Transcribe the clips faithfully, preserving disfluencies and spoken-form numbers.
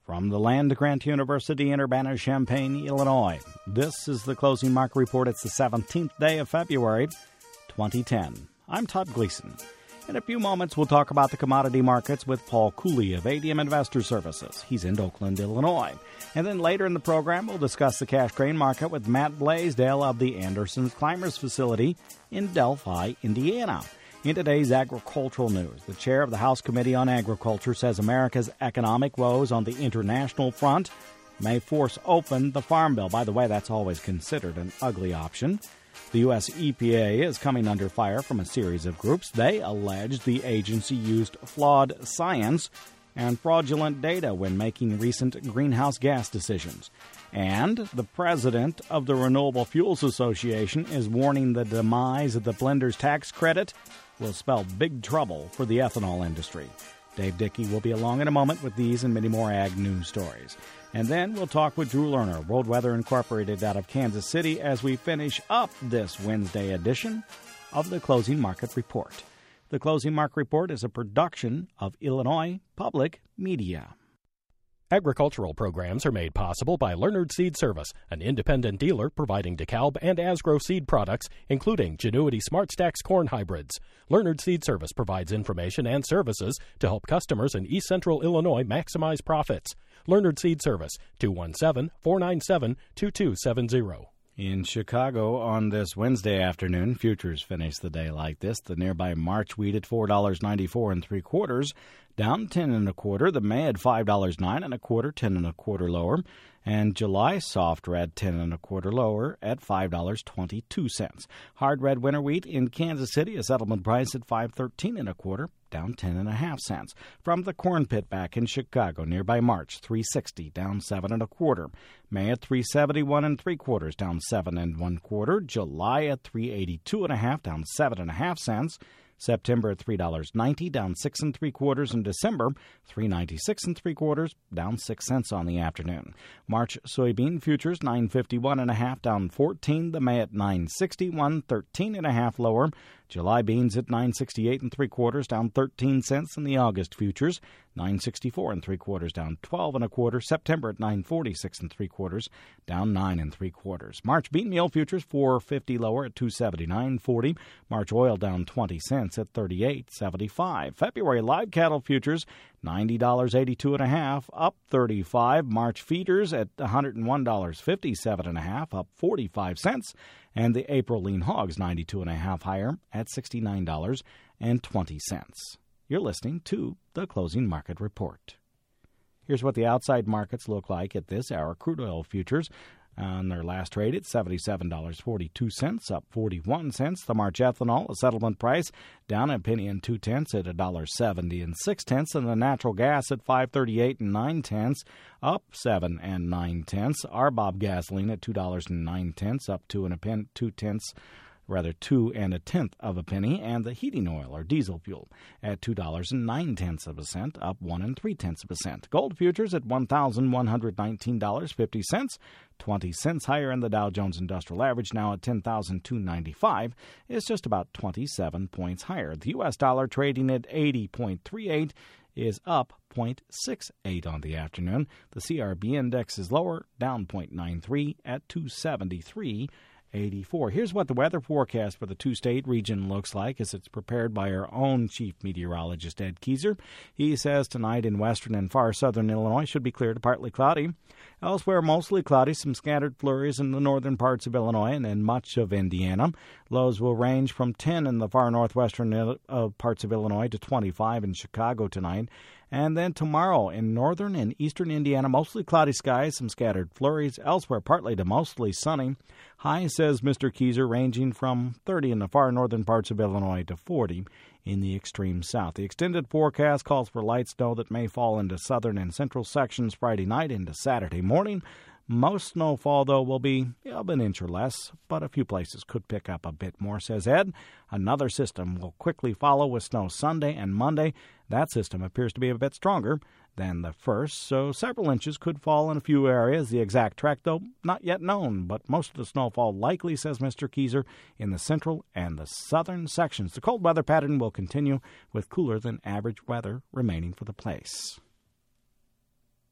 From the land-grant University in Urbana-Champaign, Illinois, this is the Closing Market Report. It's the seventeenth day of February, twenty ten. I'm Todd Gleason. In a few moments, we'll talk about the commodity markets with Paul Cooley of A D M Investor Services. He's in Oakland, Illinois. And then later in the program, we'll discuss the cash grain market with Matt Blaisdell of the Anderson's Climbers facility in Delphi, Indiana. In today's agricultural news, the chair of the House Committee on Agriculture says America's economic woes on the international front may force open the Farm Bill. By the way, that's always considered an ugly option. The U S E P A is coming under fire from a series of groups. They allege the agency used flawed science and fraudulent data when making recent greenhouse gas decisions. And the president of the Renewable Fuels Association is warning the demise of the blender's tax credit will spell big trouble for the ethanol industry. Dave Dickey will be along in a moment with these and many more ag news stories. And then we'll talk with Drew Lerner, World Weather Incorporated out of Kansas City, as we finish up this Wednesday edition of the Closing Market Report. The Closing Market Report is a production of Illinois Public Media. Agricultural programs are made possible by Leonard Seed Service, an independent dealer providing DeKalb and Asgrow seed products, including Genuity SmartStax corn hybrids. Leonard Seed Service provides information and services to help customers in East Central Illinois maximize profits. Leonard Seed Service, two one seven, four nine seven, two two seven zero. In Chicago on this Wednesday afternoon, futures finished the day like this. The nearby March wheat at four dollars and ninety-four cents and three quarters, down ten and a quarter. The May at five dollars and nine and a quarter, ten and a quarter lower. And July soft red, ten and a quarter lower at five dollars and twenty-two cents. Hard red winter wheat in Kansas City, a settlement price at five thirteen and a quarter, down ten and a half cents. From the corn pit back in Chicago, nearby March, three sixty, down seven and a quarter. May at three seventy-one and three quarters, down seven and one quarter. July at three eighty-two and a half, down seven and a half cents. September at three dollars and ninety cents, down six and three quarters. In December, three ninety-six and three quarters, down six cents on the afternoon. March soybean futures nine fifty-one and a half, down fourteen. The May at nine sixty-one, thirteen and a half lower. July beans at nine sixty-eight and three quarters, down thirteen cents. In the August futures, nine sixty-four and three quarters, down twelve and a quarter. September at nine forty-six and three quarters, down nine and three quarters. March bean meal futures four fifty lower at two seventy-nine forty. March oil down twenty cents at thirty-eight seventy-five. February live cattle futures ninety dollars and eighty-two and a half, up thirty-five. March feeders at one hundred one dollars and fifty-seven and a half, up forty-five cents. And the April lean hogs ninety-two and a half higher at sixty-nine dollars and twenty cents. You're listening to the Closing Market Report. Here's what the outside markets look like at this hour. Crude oil futures on their last trade at seventy-seven dollars and forty-two cents, up forty-one cents. The March ethanol, a settlement price, down a penny and two tenths at one dollar seventy and six tenths. And the natural gas at five thirty-eight and nine tenths, up seven and nine tenths. R B O B gasoline at two dollars and nine tenths, up two and a pen, two tenths. rather two and a tenth of a penny, and the heating oil or diesel fuel at two dollars and nine tenths of a cent, up one and three tenths of a cent. Gold futures at one thousand one hundred nineteen dollars and fifty cents, twenty cents higher, and the Dow Jones Industrial Average, now at ten thousand two hundred ninety-five, is just about twenty-seven points higher. The U S dollar trading at eighty point three eight is up zero point six eight on the afternoon. The C R B index is lower, down zero point nine three at two seventy-three eighty-four. Here's what the weather forecast for the two-state region looks like as it's prepared by our own chief meteorologist, Ed Keyser. He says tonight in western and far southern Illinois should be clear to partly cloudy. Elsewhere, mostly cloudy, some scattered flurries in the northern parts of Illinois and in much of Indiana. Lows will range from ten in the far northwestern uh, parts of Illinois to twenty-five in Chicago tonight. And then tomorrow in northern and eastern Indiana, mostly cloudy skies, some scattered flurries. Elsewhere, partly to mostly sunny. High, says Mister Keyser, ranging from thirty in the far northern parts of Illinois to forty in the extreme south. The extended forecast calls for light snow that may fall into southern and central sections Friday night into Saturday morning. Most snowfall, though, will be of an inch or less, but a few places could pick up a bit more, says Ed. Another system will quickly follow with snow Sunday and Monday. That system appears to be a bit stronger than the first, so several inches could fall in a few areas. The exact track, though, not yet known, but most of the snowfall likely, says Mister Keyser, in the central and the southern sections. The cold weather pattern will continue with cooler than average weather remaining for the place.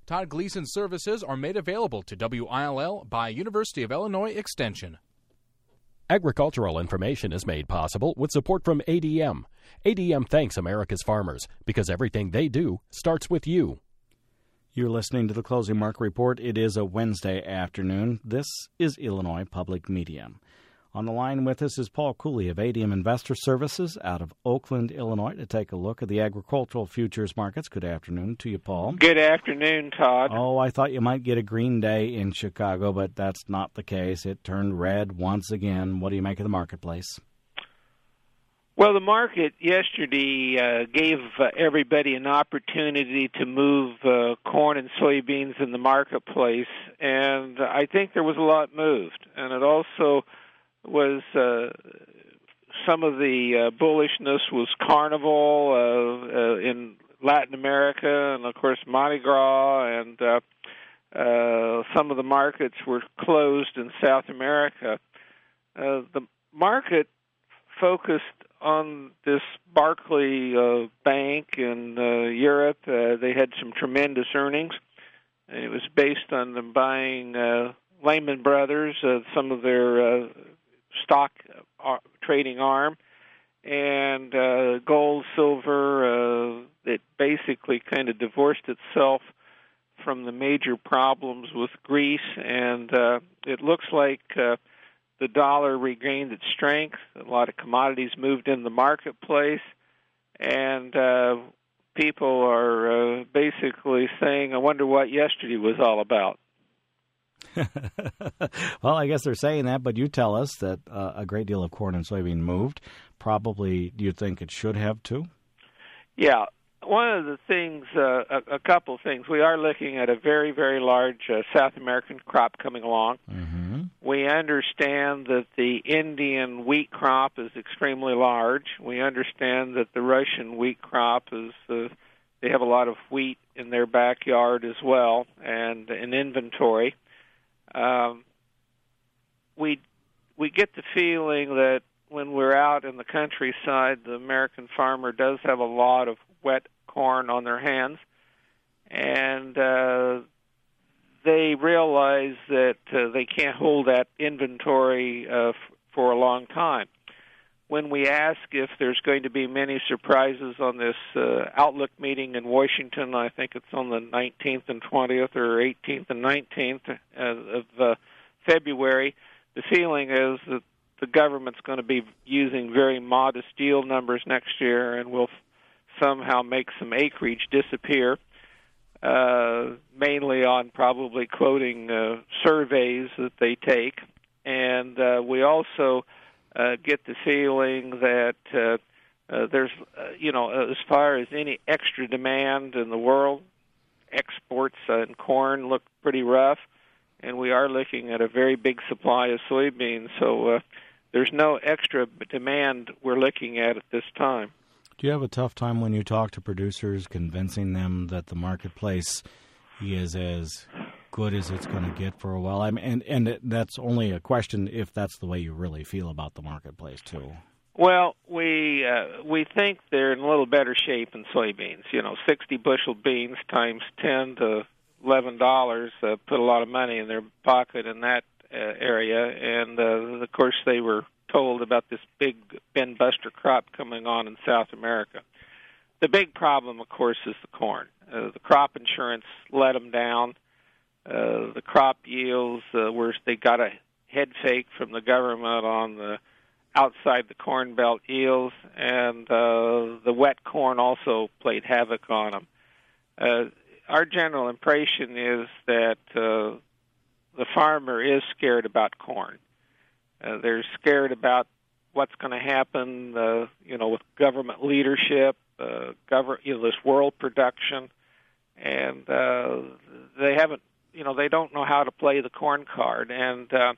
Todd Gleason services are made available to W I L L by University of Illinois Extension. Agricultural information is made possible with support from A D M. A D M thanks America's farmers because everything they do starts with you. You're listening to the Closing Market Report. It is a Wednesday afternoon. This is Illinois Public Media. On the line with us is Paul Cooley of A D M Investor Services out of Oakland, Illinois, to take a look at the agricultural futures markets. Good afternoon to you, Paul. Good afternoon, Todd. Oh, I thought you might get a green day in Chicago, but that's not the case. It turned red once again. What do you make of the marketplace? Well, the market yesterday uh, gave uh, everybody an opportunity to move uh, corn and soybeans in the marketplace, and I think there was a lot moved. And it also was uh, some of the uh, bullishness was Carnival uh, uh, in Latin America, and of course Mardi Gras, and uh, uh, some of the markets were closed in South America. Uh, the market focused on this Barclay uh, Bank in uh, Europe. Uh, they had some tremendous earnings, and it was based on them buying uh, Lehman Brothers, uh, some of their uh, stock uh, trading arm, and uh, gold, silver. Uh, it basically kind of divorced itself from the major problems with Greece, and uh, it looks like uh, the dollar regained its strength. A lot of commodities moved in the marketplace, and uh, people are uh, basically saying, I wonder what yesterday was all about. Well, I guess they're saying that, but you tell us that uh, a great deal of corn and soybean moved. Probably, do you think it should have too? Yeah. One of the things, uh, a, a couple things, we are looking at a very, very large uh, South American crop coming along. Mm-hmm. We understand that the Indian wheat crop is extremely large. We understand that the Russian wheat crop is, uh, they have a lot of wheat in their backyard as well, and an inventory. Um, we we get the feeling that when we're out in the countryside, the American farmer does have a lot of wet corn on their hands, and uh, they realize that uh, they can't hold that inventory uh, f- for a long time. When we ask if there's going to be many surprises on this uh, Outlook meeting in Washington, I think it's on the nineteenth and twentieth or eighteenth and nineteenth of uh, February, the feeling is that the government's going to be using very modest yield numbers next year and will somehow make some acreage disappear, uh, mainly on probably quoting uh, surveys that they take. And uh, we also uh, get the feeling that uh, uh, there's, uh, you know, as far as any extra demand in the world, exports uh, in corn look pretty rough, and we are looking at a very big supply of soybeans. So uh, there's no extra demand we're looking at at this time. Do you have a tough time when you talk to producers convincing them that the marketplace is as good as it's going to get for a while? I mean, and, and that's only a question if that's the way you really feel about the marketplace, too. Well, we uh, we think they're in a little better shape than soybeans. You know, sixty bushel beans times ten to eleven dollars uh, put a lot of money in their pocket in that uh, area, and uh, of course they were told about this big Ben Buster crop coming on in South America. The big problem, of course, is the corn. Uh, the crop insurance let them down. Uh, the crop yields uh, were they got a head fake from the government on the outside the Corn Belt yields, and uh, the wet corn also played havoc on them. Uh, our general impression is that uh, the farmer is scared about corn. Uh, they're scared about what's going to happen, uh, you know, with government leadership, uh, govern, you know, this world production, and uh, they haven't, you know, they don't know how to play the corn card. And, uh,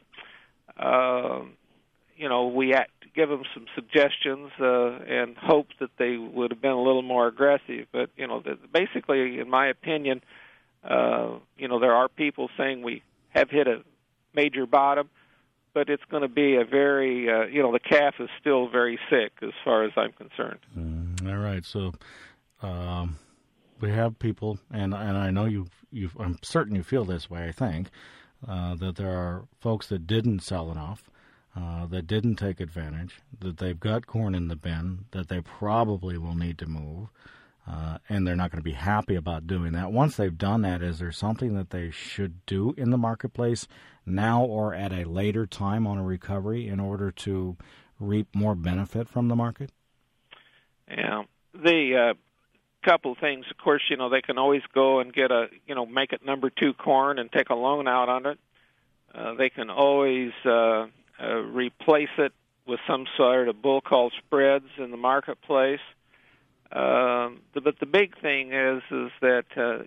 uh, you know, we have to give them some suggestions uh, and hope that they would have been a little more aggressive. But, you know, the, basically, in my opinion, uh, you know, there are people saying we have hit a major bottom, but it's going to be a very, uh, you know, the calf is still very sick as far as I'm concerned. Mm, all right. So um, we have people, and and I know you you I'm certain you feel this way. I think uh, that there are folks that didn't sell enough, uh, that didn't take advantage, that they've got corn in the bin, that they probably will need to move, uh, and they're not going to be happy about doing that. Once they've done that, is there something that they should do in the marketplace now or at a later time on a recovery in order to reap more benefit from the market? Yeah, the uh, couple of things. Of course, you know, they can always go and get a, you know, make it number two corn and take a loan out on it. Uh, they can always uh, uh, replace it with some sort of bull call spreads in the marketplace. Uh, the, but the big thing is is that uh,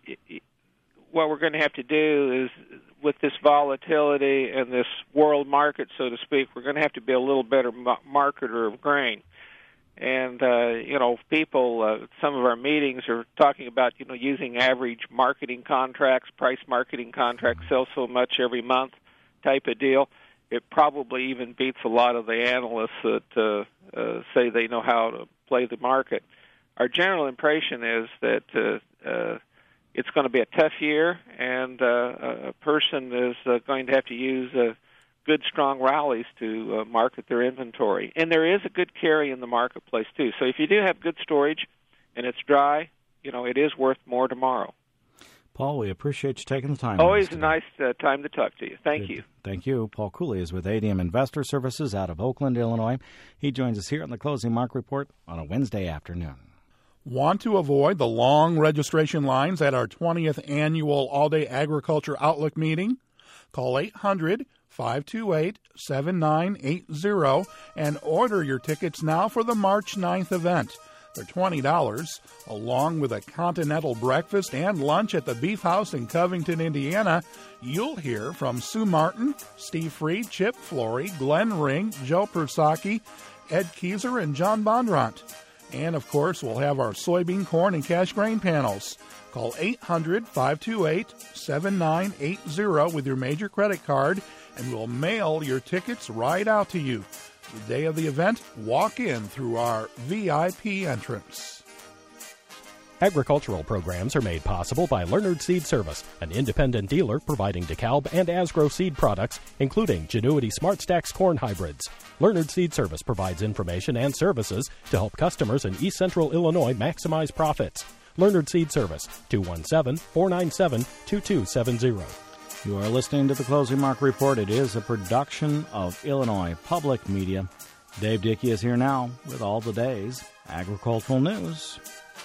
what we're going to have to do is, with this volatility and this world market, so to speak, we're going to have to be a little better marketer of grain. And, uh, you know, people, uh, some of our meetings are talking about, you know, using average marketing contracts, price marketing contracts, sell so much every month type of deal. It probably even beats a lot of the analysts that uh, uh, say they know how to play the market. Our general impression is that uh, uh, it's going to be a tough year, and uh, a person is uh, going to have to use uh, good, strong rallies to uh, market their inventory. And there is a good carry in the marketplace, too. So if you do have good storage and it's dry, you know, it is worth more tomorrow. Paul, we appreciate you taking the time. Always a nice uh, time to talk to you. Thank good. you. Thank you. Paul Cooley is with A D M Investor Services out of Oakland, Illinois. He joins us here on the Closing Market Report on a Wednesday afternoon. Want to avoid the long registration lines at our twentieth annual All-Day Agriculture Outlook meeting? Call eight hundred, five two eight, seven nine eight zero and order your tickets now for the March ninth event. They're twenty dollars, along with a continental breakfast and lunch at the Beef House in Covington, Indiana. You'll hear from Sue Martin, Steve Freed, Chip Flory, Glenn Ring, Joe Persaki, Ed Kieser, and John Bondurant. And, of course, we'll have our soybean, corn, and cash grain panels. Call eight hundred, five two eight, seven nine eight zero with your major credit card, and we'll mail your tickets right out to you. The day of the event, walk in through our V I P entrance. Agricultural programs are made possible by Leonard Seed Service, an independent dealer providing DeKalb and Asgrow seed products, including Genuity SmartStax corn hybrids. Leonard Seed Service provides information and services to help customers in East Central Illinois maximize profits. Leonard Seed Service, two one seven, four nine seven, two two seven zero. You are listening to the Closing Market Report. It is a production of Illinois Public Media. Dave Dickey is here now with all the day's agricultural news.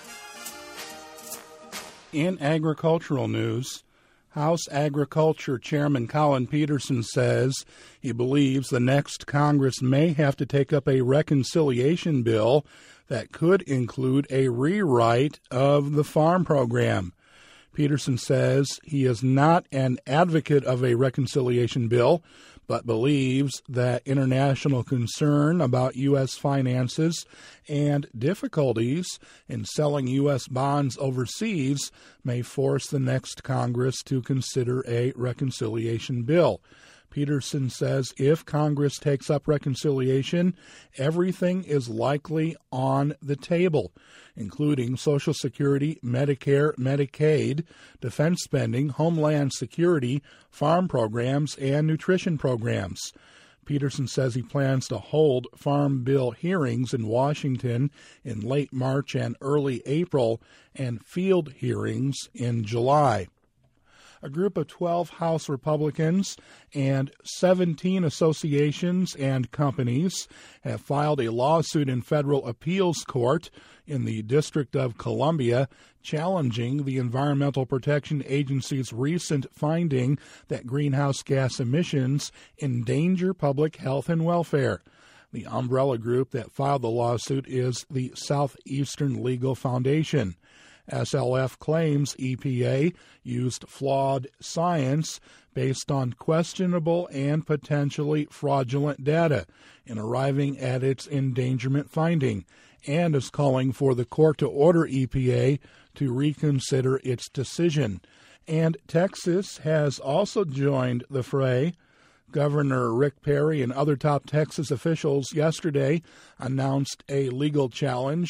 In agricultural news, House Agriculture Chairman Collin Peterson says he believes the next Congress may have to take up a reconciliation bill that could include a rewrite of the farm program. Peterson says he is not an advocate of a reconciliation bill, but believes that international concern about U S finances and difficulties in selling U S bonds overseas may force the next Congress to consider a reconciliation bill. Peterson says if Congress takes up reconciliation, everything is likely on the table, including Social Security, Medicare, Medicaid, defense spending, homeland security, farm programs, and nutrition programs. Peterson says he plans to hold Farm Bill hearings in Washington in late March and early April, and field hearings in July. A group of twelve House Republicans and seventeen associations and companies have filed a lawsuit in federal appeals court in the District of Columbia challenging the Environmental Protection Agency's recent finding that greenhouse gas emissions endanger public health and welfare. The umbrella group that filed the lawsuit is the Southeastern Legal Foundation. S L F claims E P A used flawed science based on questionable and potentially fraudulent data in arriving at its endangerment finding, and is calling for the court to order E P A to reconsider its decision. And Texas has also joined the fray. Governor Rick Perry and other top Texas officials yesterday announced a legal challenge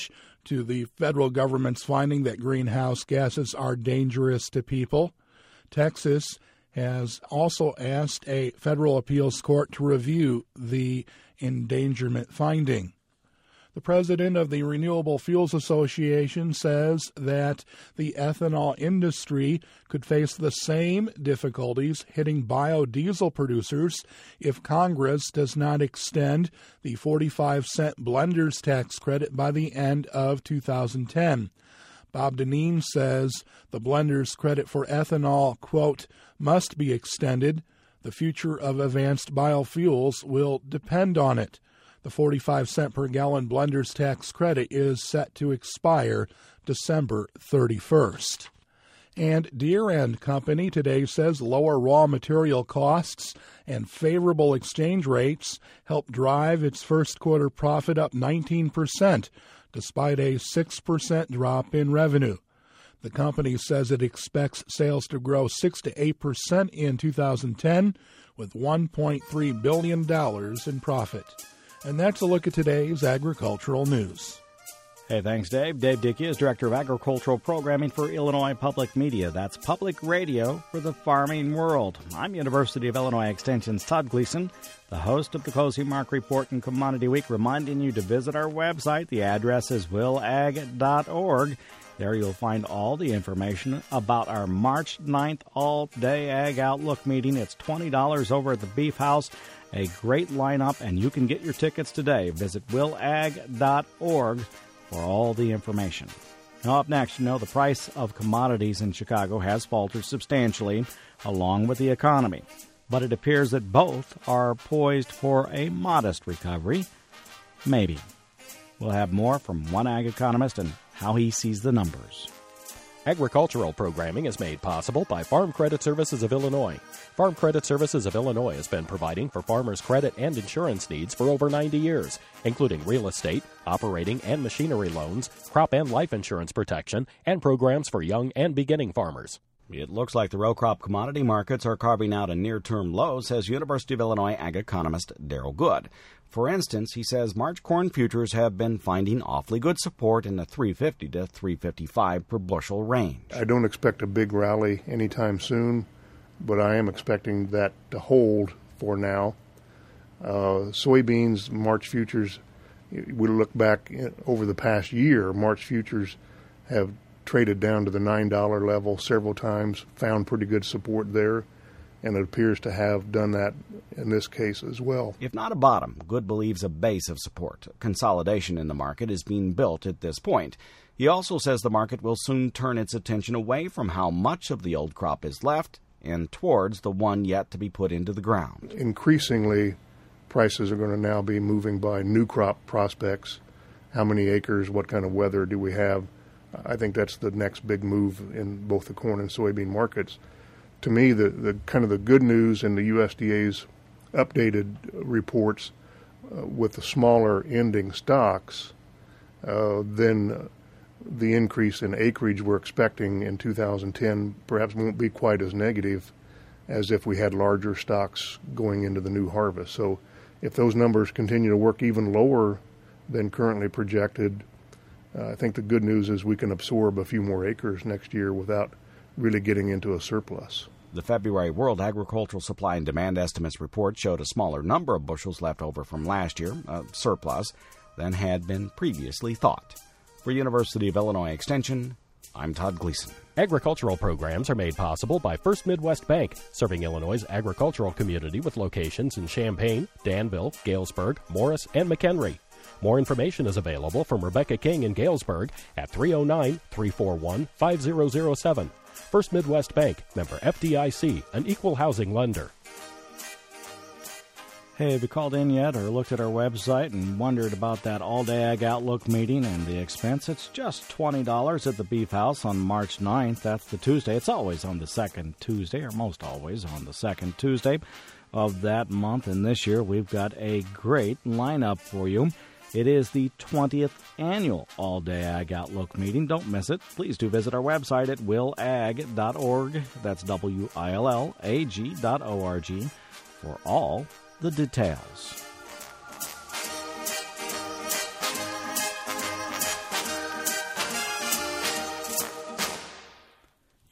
to the federal government's finding that greenhouse gases are dangerous to people. Texas has also asked a federal appeals court to review the endangerment finding. The president of the Renewable Fuels Association says that the ethanol industry could face the same difficulties hitting biodiesel producers if Congress does not extend the forty-five cent blender's tax credit by the end of two thousand ten. Bob Dineen says the blender's credit for ethanol, quote, must be extended. The future of advanced biofuels will depend on it. The forty-five cent per gallon blender's tax credit is set to expire December thirty-first. And Deere and Company today says lower raw material costs and favorable exchange rates helped drive its first quarter profit up nineteen percent, despite a six percent drop in revenue. The company says it expects sales to grow six to eight percent in two thousand ten, with one point three billion dollars in profit. And that's a look at today's agricultural news. Hey, thanks, Dave. Dave Dickey is Director of Agricultural Programming for Illinois Public Media. That's public radio for the farming world. I'm University of Illinois Extension's Todd Gleason, the host of the Cozy Mark Report and Commodity Week, reminding you to visit our website. The address is will ag dot org. There you'll find all the information about our March ninth All-Day Ag Outlook meeting. It's twenty dollars over at the Beef House. A great lineup, and you can get your tickets today. Visit will ag dot org for all the information. Now, up next, you know, the price of commodities in Chicago has faltered substantially, along with the economy. But it appears that both are poised for a modest recovery. Maybe. We'll have more from one ag economist and how he sees the numbers. Agricultural programming is made possible by Farm Credit Services of Illinois. Farm Credit Services of Illinois has been providing for farmers' credit and insurance needs for over ninety years, including real estate, operating and machinery loans, crop and life insurance protection, and programs for young and beginning farmers. It looks like the row crop commodity markets are carving out a near-term low, says University of Illinois ag economist Darrell Good. For instance, he says March corn futures have been finding awfully good support in the three fifty to three fifty-five per bushel range. I don't expect a big rally anytime soon, but I am expecting that to hold for now. Uh, soybeans, March futures, we look back over the past year, March futures have traded down to the nine dollar level several times, found pretty good support there, and it appears to have done that in this case as well. If not a bottom, Good believes a base of support. Consolidation in the market is being built at this point. He also says the market will soon turn its attention away from how much of the old crop is left and towards the one yet to be put into the ground. Increasingly, prices are going to now be moving by new crop prospects. How many acres, what kind of weather do we have? I think that's the next big move in both the corn and soybean markets. To me, the, the kind of the good news in the U S D A's updated reports uh, with the smaller ending stocks, uh, then the increase in acreage we're expecting in two thousand ten perhaps won't be quite as negative as if we had larger stocks going into the new harvest. So if those numbers continue to work even lower than currently projected, uh, I think the good news is we can absorb a few more acres next year without really getting into a surplus. The February World Agricultural Supply and Demand Estimates report showed a smaller number of bushels left over from last year, a surplus, than had been previously thought. For University of Illinois Extension, I'm Todd Gleason. Agricultural programs are made possible by First Midwest Bank, serving Illinois' agricultural community with locations in Champaign, Danville, Galesburg, Morris, and McHenry. More information is available from Rebecca King in Galesburg at three oh nine, three four one, five zero zero seven. First Midwest Bank, member F D I C, an equal housing lender. Hey, have you called in yet or looked at our website and wondered about that all-day Ag Outlook meeting and the expense? It's just twenty dollars at the Beef House on March ninth. That's the Tuesday. It's always on the second Tuesday, or most always on the second Tuesday of that month. And this year we've got a great lineup for you. It is the twentieth annual All-Day Ag Outlook meeting. Don't miss it. Please do visit our website at will ag dot org. That's W I L L A G dot O R G for all the details.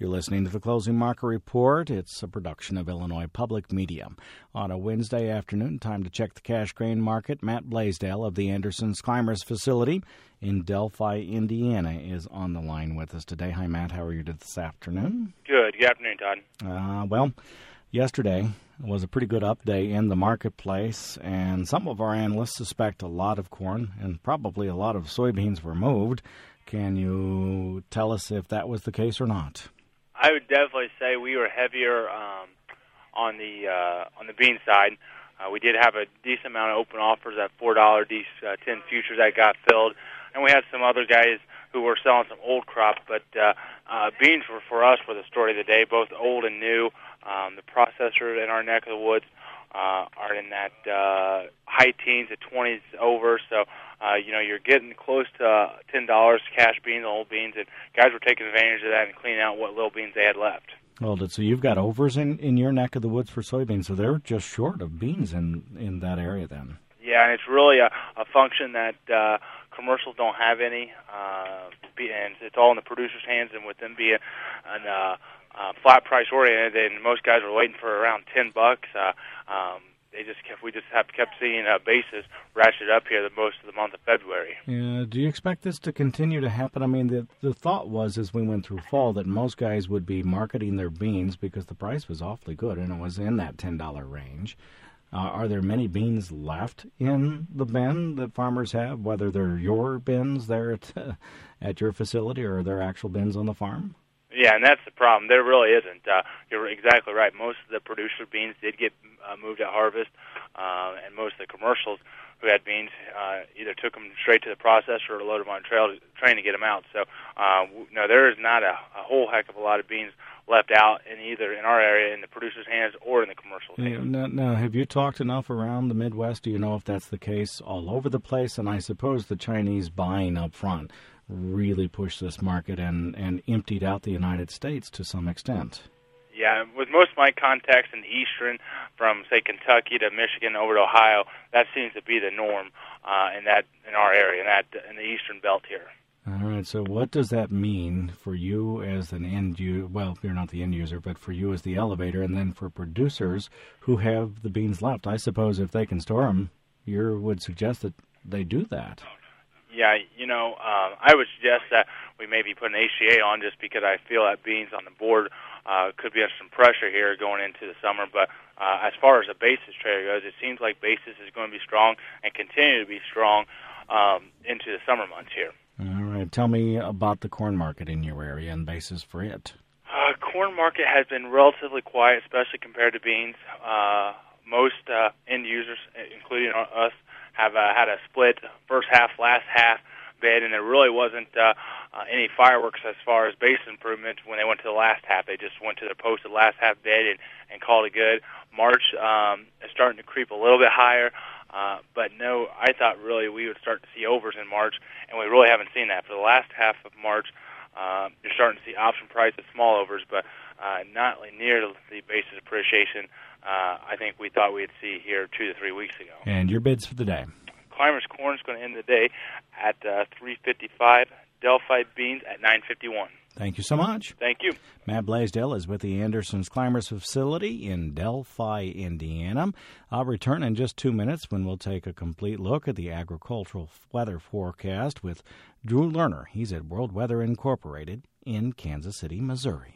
You're listening to the Closing Market Report. It's a production of Illinois Public Media. On a Wednesday afternoon, time to check the cash grain market. Matt Blaisdell of the Anderson's Climbers facility in Delphi, Indiana, is on the line with us today. Hi, Matt. How are you this afternoon? Good. Good afternoon, Todd. Uh, well, yesterday was a pretty good up day in the marketplace, and some of our analysts suspect a lot of corn and probably a lot of soybeans were moved. Can you tell us if that was the case or not? I would definitely say we were heavier um, on the uh, on the bean side. Uh, we did have a decent amount of open offers at four dollars D ten futures that got filled, and we had some other guys who were selling some old crop. But uh, uh, beans were for us were the story of the day, both old and new. Um, the processors in our neck of the woods uh, are in that uh, high teens to twenties over. So uh, you know you're getting close to uh, ten dollars cash beans, old beans, and guys were taking advantage of that and cleaning out what little beans they had left. Well, so you've got overs in, in your neck of the woods for soybeans, so they're just short of beans in, in that area then. Yeah, and it's really a, a function that uh, commercials don't have any, uh, and it's all in the producer's hands, and with them being an uh, uh, flat price oriented, and most guys were waiting for around ten bucks. Uh, um, they just kept, we just have kept seeing uh, basis ratchet up here the most of the month of February. Yeah, do you expect this to continue to happen? I mean, the the thought was as we went through fall that most guys would be marketing their beans because the price was awfully good and it was in that ten dollar range. Uh, are there many beans left in the bin that farmers have, whether they're your bins there at, uh, at your facility or they're actual bins on the farm? Yeah, and that's the problem. There really isn't. Uh, you're exactly right. Most of the producer beans did get uh, moved at harvest, uh, and most of the commercials who had beans uh, either took them straight to the processor or loaded them on a trail, train to get them out. So, uh, no, there is not a, a whole heck of a lot of beans left out in either in our area in the producer's hands or in the commercial's yeah, hands. now, now, have you talked enough around the Midwest? Do you know if that's the case all over the place? And I suppose the Chinese buying up front really pushed this market and, and emptied out the United States to some extent. Yeah, with most of my contacts in the Eastern, from, say, Kentucky to Michigan over to Ohio, that seems to be the norm uh, in that in our area, in, that, in the Eastern belt here. All right, so what does that mean for you as an end user? Well, you're not the end user, but for you as the elevator, and then for producers who have the beans left. I suppose if they can store them, you would suggest that they do that. Yeah, you know, um, I would suggest that we maybe put an H C A on just because I feel that beans on the board uh, could be under some pressure here going into the summer. But uh, as far as the basis trader goes, it seems like basis is going to be strong and continue to be strong um, into the summer months here. All right. Tell me about the corn market in your area and basis for it. Uh, corn market has been relatively quiet, especially compared to beans. Uh, most uh, end users, including us, have uh, had a split first half, last half bid, and there really wasn't uh, uh, any fireworks as far as base improvement when they went to the last half. They just went to their posted last half bid and, and called it good. March um, is starting to creep a little bit higher, uh, but no, I thought really we would start to see overs in March, and we really haven't seen that. For the last half of March, uh, you're starting to see option prices, small overs, but uh, not near the basis appreciation Uh, I think we thought we'd see here two to three weeks ago. And your bids for the day? Climbers corn is going to end the day at uh, three fifty-five. Delphi beans at nine fifty-one. Thank you so much. Thank you. Matt Blaisdell is with the Anderson's Climbers facility in Delphi, Indiana. I'll return in just two minutes when we'll take a complete look at the agricultural weather forecast with Drew Lerner. He's at World Weather Incorporated in Kansas City, Missouri.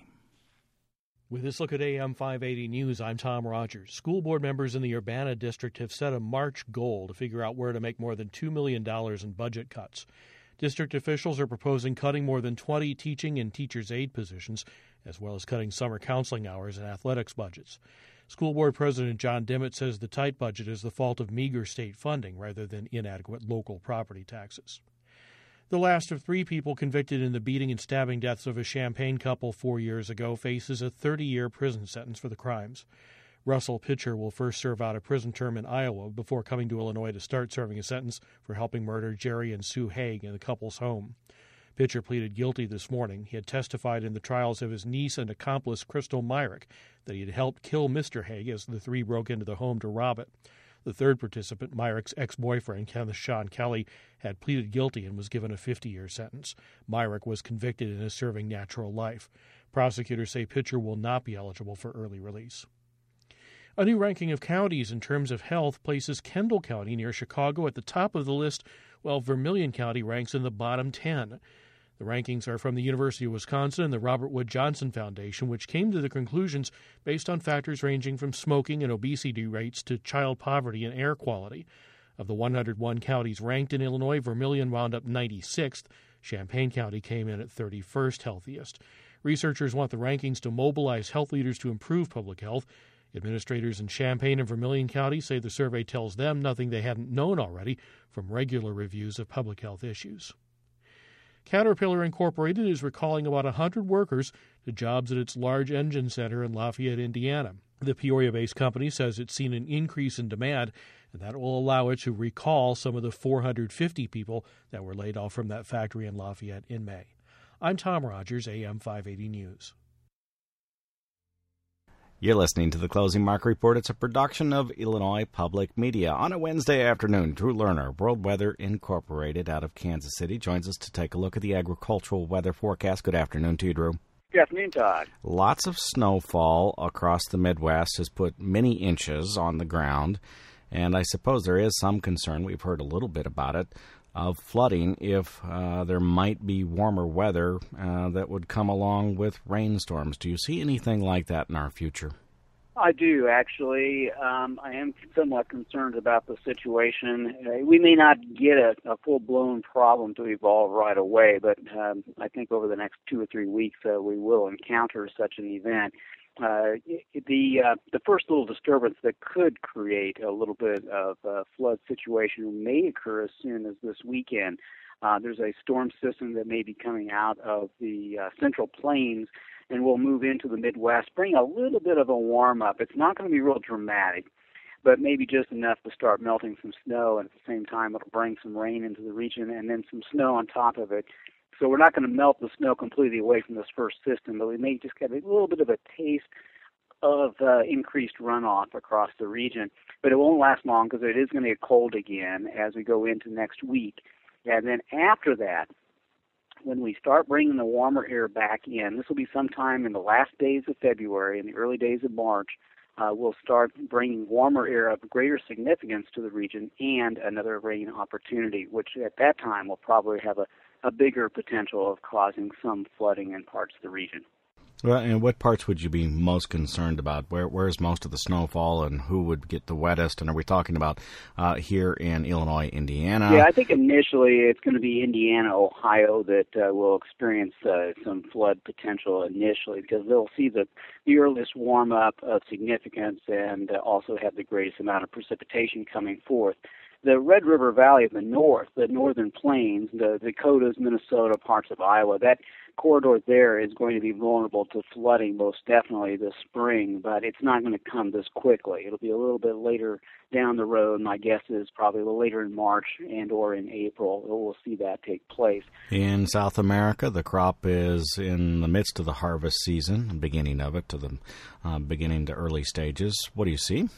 With this look at A M five eighty News, I'm Tom Rogers. School board members in the Urbana district have set a March goal to figure out where to make more than two million dollars in budget cuts. District officials are proposing cutting more than twenty teaching and teacher's aide positions, as well as cutting summer counseling hours and athletics budgets. School board president John Dimmitt says the tight budget is the fault of meager state funding rather than inadequate local property taxes. The last of three people convicted in the beating and stabbing deaths of a Champaign couple four years ago faces a thirty-year prison sentence for the crimes. Russell Pitcher will first serve out a prison term in Iowa before coming to Illinois to start serving a sentence for helping murder Jerry and Sue Haig in the couple's home. Pitcher pleaded guilty this morning. He had testified in the trials of his niece and accomplice Crystal Myrick that he had helped kill Mister Haig as the three broke into the home to rob it. The third participant, Myrick's ex-boyfriend, Kenneth Sean Kelly, had pleaded guilty and was given a fifty-year sentence. Myrick was convicted and is serving natural life. Prosecutors say Pitcher will not be eligible for early release. A new ranking of counties in terms of health places Kendall County near Chicago at the top of the list, while Vermilion County ranks in the bottom ten. The rankings are from the University of Wisconsin and the Robert Wood Johnson Foundation, which came to the conclusions based on factors ranging from smoking and obesity rates to child poverty and air quality. Of the one hundred one counties ranked in Illinois, Vermilion wound up ninety-sixth. Champaign County came in at thirty-first healthiest. Researchers want the rankings to mobilize health leaders to improve public health. Administrators in Champaign and Vermilion County say the survey tells them nothing they hadn't known already from regular reviews of public health issues. Caterpillar Incorporated is recalling about one hundred workers to jobs at its large engine center in Lafayette, Indiana. The Peoria-based company says it's seen an increase in demand, and that will allow it to recall some of the four hundred fifty people that were laid off from that factory in Lafayette in May. I'm Tom Rogers, A M five eighty News. You're listening to the Closing Market Report. It's a production of Illinois Public Media. On a Wednesday afternoon, Drew Lerner, World Weather Incorporated out of Kansas City, joins us to take a look at the agricultural weather forecast. Good afternoon to you, Drew. Good afternoon, Todd. Lots of snowfall across the Midwest has put many inches on the ground, and I suppose there is some concern, we've heard a little bit about it, of flooding if uh, there might be warmer weather uh, that would come along with rainstorms. Do you see anything like that in our future? I do, actually. Um, I am somewhat concerned about the situation. Uh, we may not get a, a full-blown problem to evolve right away, but um, I think over the next two or three weeks uh, we will encounter such an event. Uh, the uh, the first little disturbance that could create a little bit of a flood situation may occur as soon as this weekend. Uh, there's a storm system that may be coming out of the uh, Central Plains and will move into the Midwest, bring a little bit of a warm-up. It's not going to be real dramatic, but maybe just enough to start melting some snow, and at the same time it'll bring some rain into the region and then some snow on top of it. So we're not going to melt the snow completely away from this first system, but we may just get a little bit of a taste of uh, increased runoff across the region. But it won't last long because it is going to get cold again as we go into next week. And then after that, when we start bringing the warmer air back in, this will be sometime in the last days of February and the early days of March, uh, we'll start bringing warmer air of greater significance to the region and another rain opportunity, which at that time will probably have a a bigger potential of causing some flooding in parts of the region. Well, and what parts would you be most concerned about? Where Where's most of the snowfall, and who would get the wettest? And are we talking about uh, here in Illinois, Indiana? Yeah, I think initially it's going to be Indiana, Ohio that uh, will experience uh, some flood potential initially because they'll see the, the earliest warm-up of significance and uh, also have the greatest amount of precipitation coming forth. The Red River Valley of the north, the northern plains, the Dakotas, Minnesota, parts of Iowa, that corridor there is going to be vulnerable to flooding most definitely this spring, but it's not going to come this quickly. It'll be a little bit later down the road. My guess is probably a little later in March and or in April we'll see that take place. In South America, the crop is in the midst of the harvest season, beginning of it to the uh, beginning to early stages. What do you see?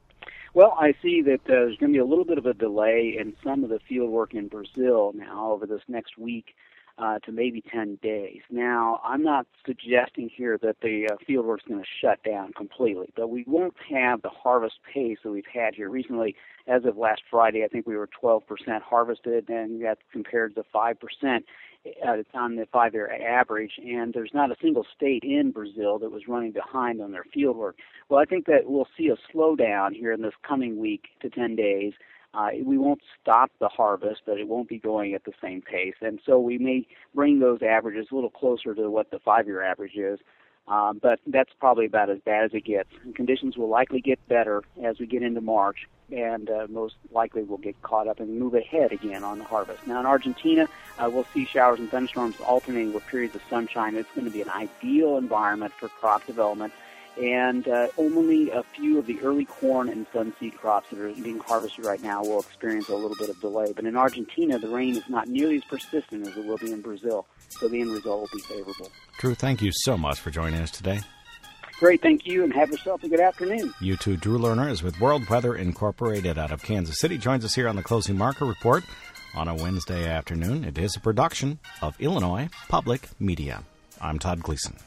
Well, I see that uh, there's going to be a little bit of a delay in some of the field work in Brazil now over this next week uh, to maybe ten days. Now, I'm not suggesting here that the uh, field work is going to shut down completely, but we won't have the harvest pace that we've had here recently. As of last Friday, I think we were twelve percent harvested, and that's compared to five percent uh, on the five-year average, and there's not a single state in Brazil that was running behind on their field work. Well, I think that we'll see a slowdown here in this coming week to ten days. Uh, we won't stop the harvest, but it won't be going at the same pace, and so we may bring those averages a little closer to what the five-year average is. Um, but that's probably about as bad as it gets. And conditions will likely get better as we get into March, and uh, most likely we'll get caught up and move ahead again on the harvest. Now in Argentina, uh, we'll see showers and thunderstorms alternating with periods of sunshine. It's going to be an ideal environment for crop development, and uh, only a few of the early corn and sunseed crops that are being harvested right now will experience a little bit of delay. But in Argentina, the rain is not nearly as persistent as it will be in Brazil, so the end result will be favorable. Drew, thank you so much for joining us today. Great, thank you, and have yourself a good afternoon. You too. Drew Lerner is with World Weather Incorporated out of Kansas City. Joins us here on the Closing Market Report on a Wednesday afternoon. It is a production of Illinois Public Media. I'm Todd Gleason.